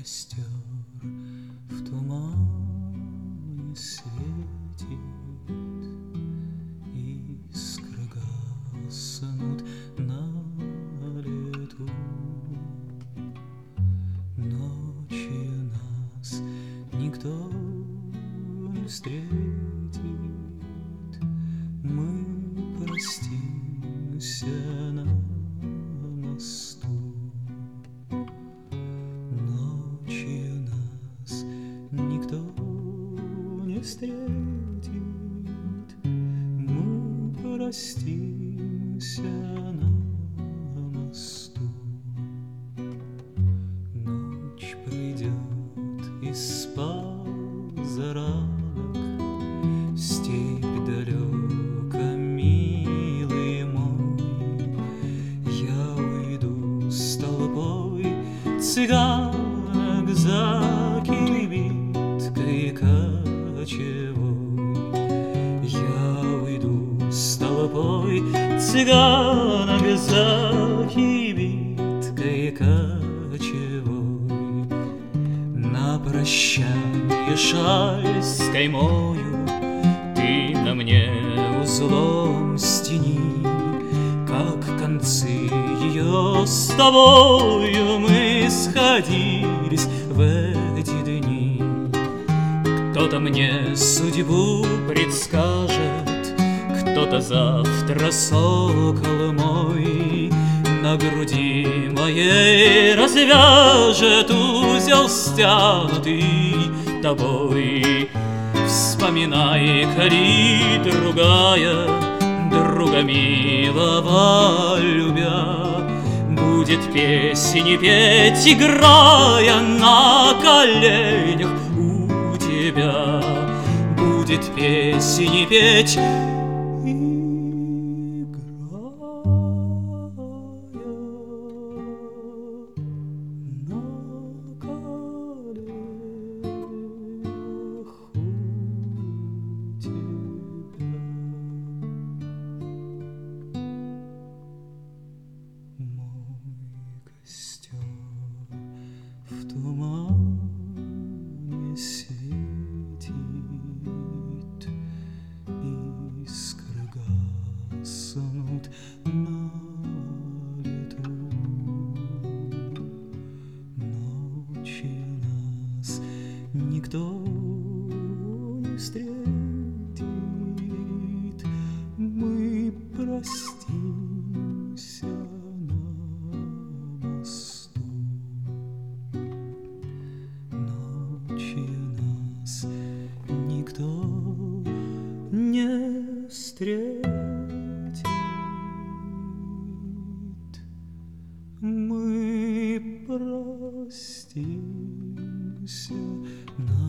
костер в тумане светит, искры гаснут на лету. Ночью нас никто не встретит, мы простимся на мосту. Ночью нас никто не встретит, мы простимся на мосту. Ночь придет из позаранок, степь далека, милый мой. Я уйду с толпой цыганок за кибиткой кочевой. Я уйду с толпой цыганок за кибиткой кочевой. На прощанье шаль с каймою ты на мне узлом стяни, как концы ее с тобою мы сходились в эти дни. Кто-то мне судьбу предскажет, кто-то завтра сокол мой на груди моей развяжет узел, стянутый тобой. Вспоминай, коли другая, друга милого любя, будет песни петь, играя на коленях у тебя. Будет песни петь, в тумане светит, искры гаснут на лету. Ночью нас никто не встретит, мы простимся на мосту. Ночью нас никто не встретит, мы простимся на